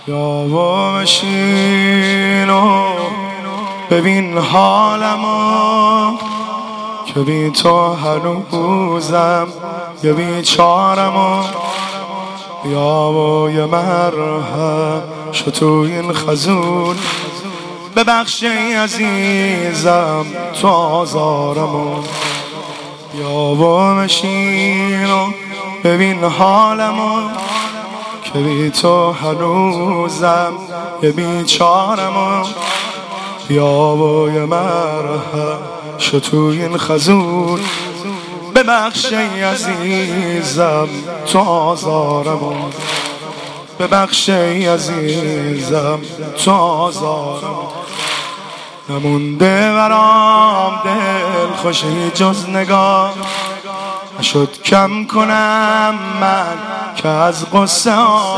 یا بشین و ببین حالمو که بی تو هنوزم یه بیچارمو. یا یه مرهم شو تو این خزون ببخش ای عزیزم تو آزارمو. یا بشین و ببین حالمو که بی تو هنوزم یه بیچارمو. یا یه مرهم شو تو این خزون ببخش ای عزیزم تو آزارمو. ببخش ای عزیزم تو آزارمو. نمونده برام دل خوشی جز نگاه نشد کم کنم من که از قصه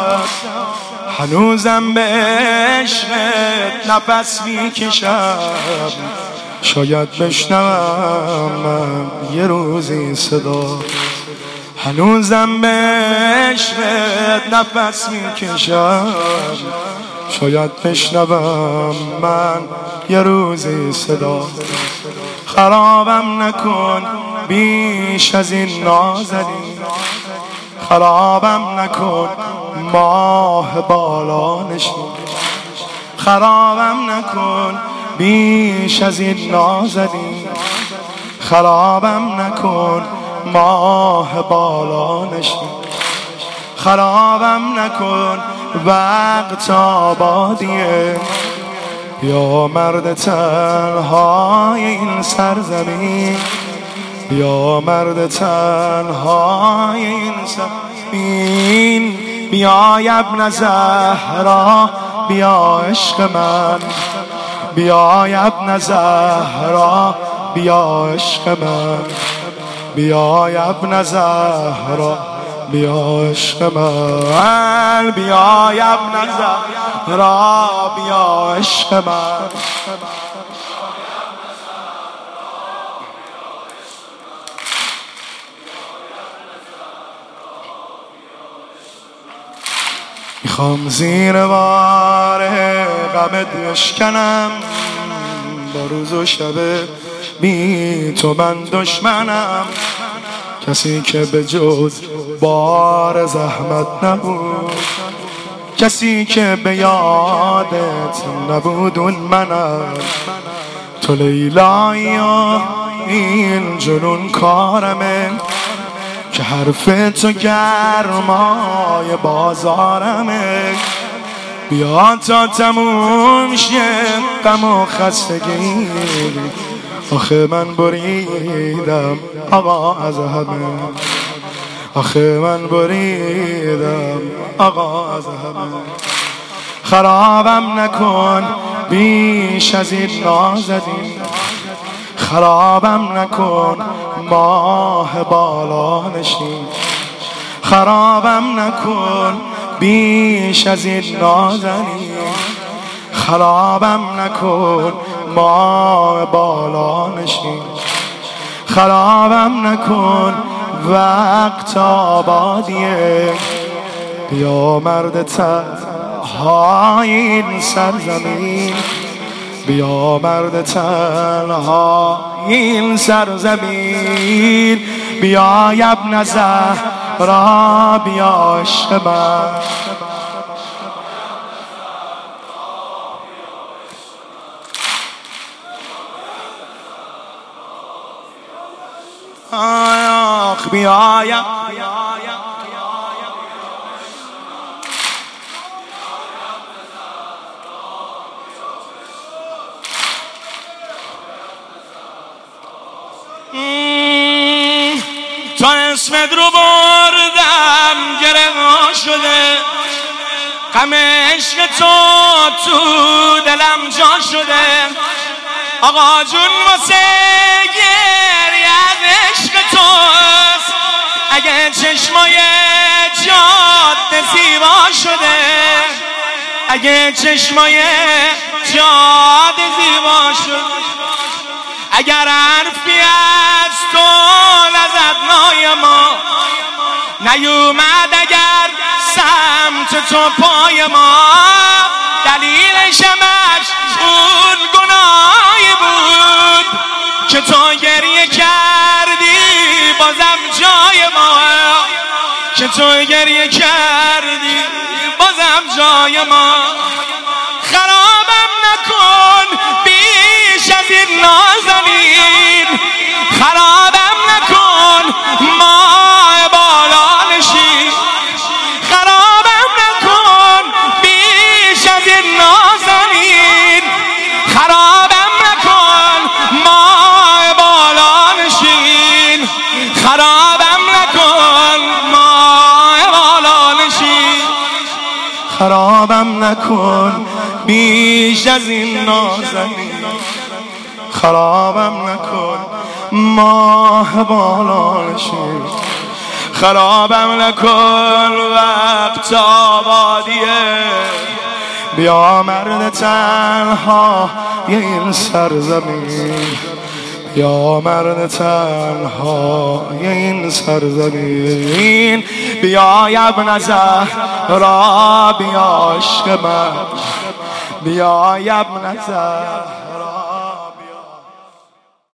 هنوزم به عشقت نفس میکشم. شاید بشنوم من یه روزی صدا هنوزم به عشقت نفس میکشم. شاید بشنوم من یه روزی صدا. خرابم نکن بیش از این نازنین، خرابم نکن ماه بالا نشین. خرابم نکن بیش از این نازنین، خرابم نکن ماه بالا نشین. خرابم نکن وقت آبادیه یا مرد تنهای این سرزمین. یا مرد تنهای این زمین. بیا ابن زهرا بیا عشق من، بیا ابن زهرا بیا عشق من. بیا ابن زهرا بیا عشق من. بیا ابن زهرا بیا عشق من. میخوام زیر بار غمت بشکنم، با روز و شب بی تو من دشمنم. کسی که به جز بار زحمت نبود، کسی که به یادت نبود اون منم. تو لیلایی و این جنون کارمه که حرف تو گرمای بازارمه. بیا تا تموم شه غم و خستگی، آخه من بریدم آقا از همه. آخه من بریدم آقا از همه. خرابم نکن بیش از این نازنین، خرابم نکن ماه بالا نشین. خرابم نکن بیش از این نازنین، خرابم نکن ماه بالا نشین. خرابم نکن وقت آبادیه یا مرد تنهای این سرزمین. بیا مرد تنها این سرزمین. بیا ابن زهرا بیا عشق من. آخ بیا تا اسمت رو بردم گره شده، غم عشق تو دلم جا شده. آقا جون واسه گریه عشق توست، اگه چشمای جاده زیبا شده، اگه چشمای جاده زیبا شده. اگر حرفی از تو لذت نای ما نیومد، اگر سمت تو پای ما، دلیلش همش اون گناهی بود که تو گریه کردی بازم جای ما، که تو گریه کردی بازم جای ما. خرابم نکن بیش از این نازنین، خرابم نکن ماه بالا نشین، خرابم نکن بیش از این نازنین، خرابم نکن ماه بالا نشین، خرابم نکن ماه بالا نشین، خرابم نکن بیش از این نازنین، خرابم نکن ماه بالا نشین، خرابم نکن وقت آبادیه، بیا مرد تنها یه این سرزمین، بیا مرد تنها یه این سرزمین، بیا ابن زهرا بیا عشق من، بیا ابن زهرا.